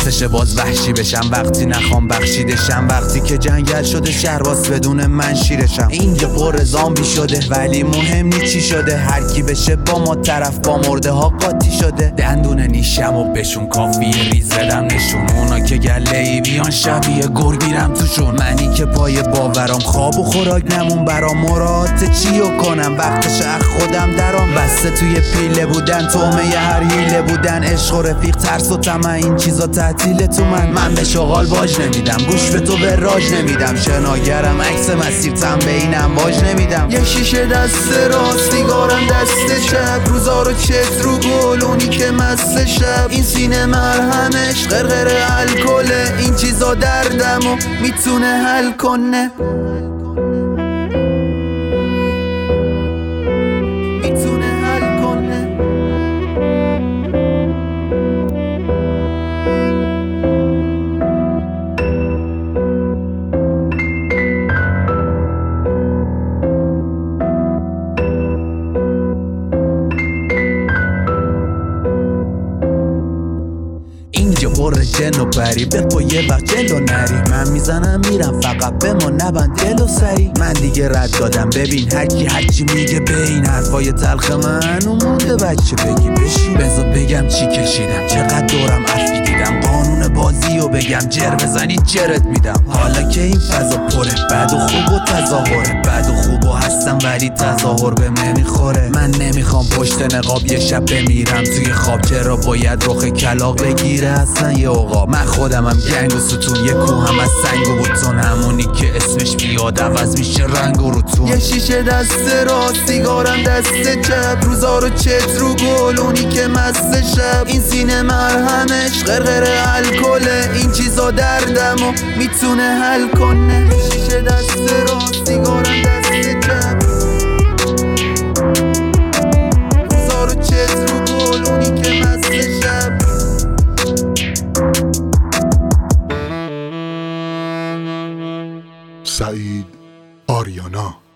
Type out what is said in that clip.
وقتشه باز وحشی بشم، وقتی نخوام بخشیدشم، وقتی که جنگل شده شهرواس بدون من شیرشم. اینجا پر زامبی شده ولی مهم نی چی شده، هر کی بشه با ما طرف با مرده ها قاطی شده. دندون نیشم و بهشون کافیه ریز بدم نشون، اونا که گله ای بیان شبیه گرگ میرم توشون. منی که پای باورام خواب و خوراک نمون برام، مراد چیو کنم وقتش از خودم درام. بسته توی پیله بودن تومه هر حیله بودن، عشق و رفیق ترس و طمع این چیزا تعطیله تو من به شغال باج نمیدم، گوش به تو به راج نمیدم، شناگرم عکس مسیر تم به اینم واج نمیدم. یه شیشه دست راست سیگارم دست چپ، روزا رو چت رو گلونی که مست شب. این سینه مرهمش غرغر الکله، این چیزا دردمو میتونه حل کنه. اینجا پر جن و پری بپا یه وقت جلو نری، من میزنم میرم فقط به ما نبند دل و سری. من دیگه رد دادم ببین هرچی میگه به این حرفای تلخ من مونده بچه بگی بشی. بذار بگم چی کشیدم چقدر دورم افی دیدم، قانون بازی و بگم جر بزنی جرت میدم. حالا که این فضا پره بد و خوب و تظاهره، بد و خوب و هستم ولی تظاهر بهم نمیخوره. من نمیخوام پشت نقاب یه شب بمیرم توی خواب، چرا باید رخ کلاغ بگیره اصلا یه عقاب. من خودمم گنگ و ستون، یه کوهم از سنگ و بتون، همونی که اسمش بیاد عوض میشه رنگ و روتون. یه شیشه دست راست سیگارم دست چپ، روزا رو چت رو گلونی که مست شب. این سینه مرهمش غرغر الکله، این چیزا دردمو میتونه حل کنه. یه شیشه دست راست سیگارم دست چپ، روزا رو چت رو گلونی که مست شب. سعید آریانا.